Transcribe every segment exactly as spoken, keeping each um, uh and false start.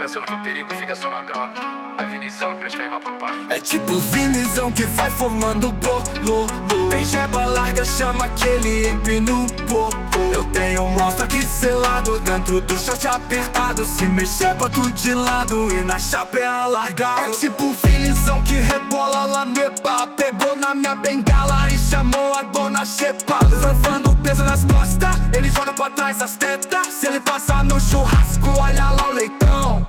pensando que o perigo fica só na cama. A Vinizão que vai pro pai. É tipo Vinizão que vai formando bolo. Tem jeba larga, chama aquele empino pouco. Eu tenho um monstro aqui selado dentro do short apertado. Se mexer boto de lado e na chapa é alargado. É tipo Vinizão que rebola lá no epa. Pegou na minha bengala e chamou a dona Xepa. Levando o peso nas costas, ele joga pra trás as tetas. Se ele passar no churrasco, olha lá o leitão.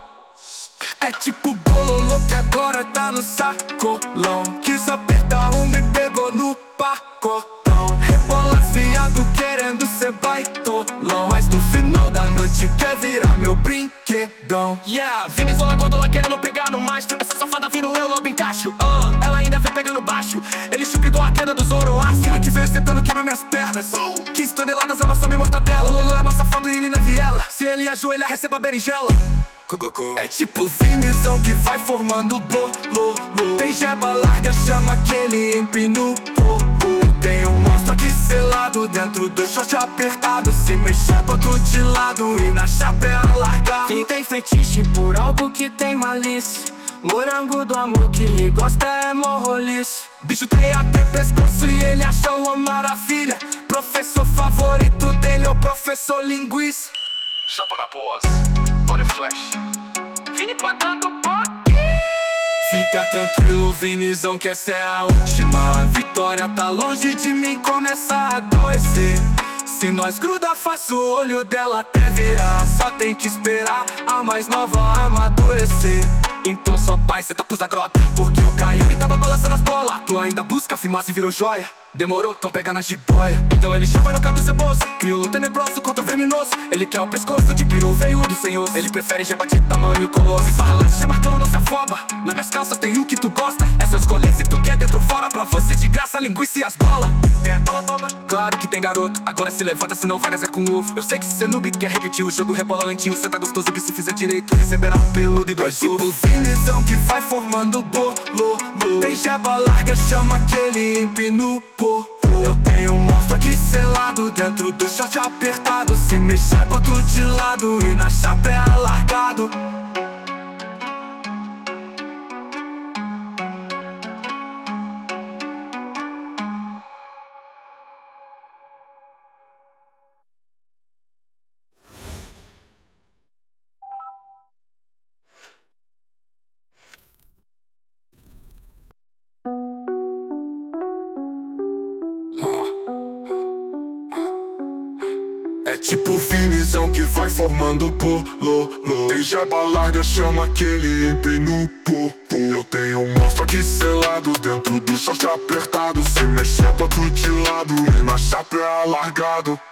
É tipo bololô que agora tá no sacolão. Quis apertar uma e pegou no pacotão. Rebola fiado querendo ser baitolão, mas no final da noite quer virar meu brinquedão. Yeah, Vinizão na gondola querendo pegar no mastro. Essa safada vira o eu lobo encaixo. uh, Ela ainda vem pegando baixo. Ele chupidou a queda do Zoroastro, que veio sentando quebra minhas pernas. quinze toneladas ela só me mortadela. Lolo é massa safado e ele na viela. Se ele ajoelhar receba berinjela. É tipo Vinizão que vai formando bolo. Tem jeba larga, chama aquele empino pouco. Tem um monstro aqui selado dentro do short apertado. Se mexer boto de lado e na chapa é alargado. Quem tem fetiche por algo que tem malícia, morango do amor que ele gosta é morrolice. Bicho tem até pescoço e ele achou uma maravilha. Professor favorito dele é o professor linguiça. Chapa na pose, olha o flash. Vini botando poque. Fica tranquilo, Vinizão, que essa é a última. A vitória tá longe de mim, começa a adoecer. Se nós gruda, faço o olho dela até virar. Só tem que esperar a mais nova amadurecer. Então só pai, cê tá pus da grota, porque eu caí e tava balançando as bolas. Tu ainda busca, fumaça e virou joia. Demorou, tão pega na jiboia. Então ele chama no cabo ceboso, cria um tenebroso contra o venenoso. Ele quer o pescoço de peru veio do senhor. Ele prefere jeba de tamanho colosso. Fala, se marcando, não se afoba. Nas minhas calças tem o que tu gosta. É só escolher se tu quer dentro ou fora. Pra você de graça, linguiça e as bolas. É, toma, toma. Claro que tem garoto, agora se levanta, senão vai nascer com ovo. Eu sei que cê noob quer repetir o jogo, rebola lentinho. Cê tá gostoso que se fizer direito, receberá um peludo e dois ovos. É tipo Vinizão que vai formando bolo. Tem jeba larga, chama aquele empino pouco. Eu tenho um monstro aqui selado dentro do short apertado. Se mexer boto de lado e na chapa é alargado. É tipo Vinizão que vai formando bolo. Tem jeba larga, chama aquele empino pouco. Eu tenho um monstro aqui selado dentro do short apertado. Se mexer boto de lado e na chapa é alargado.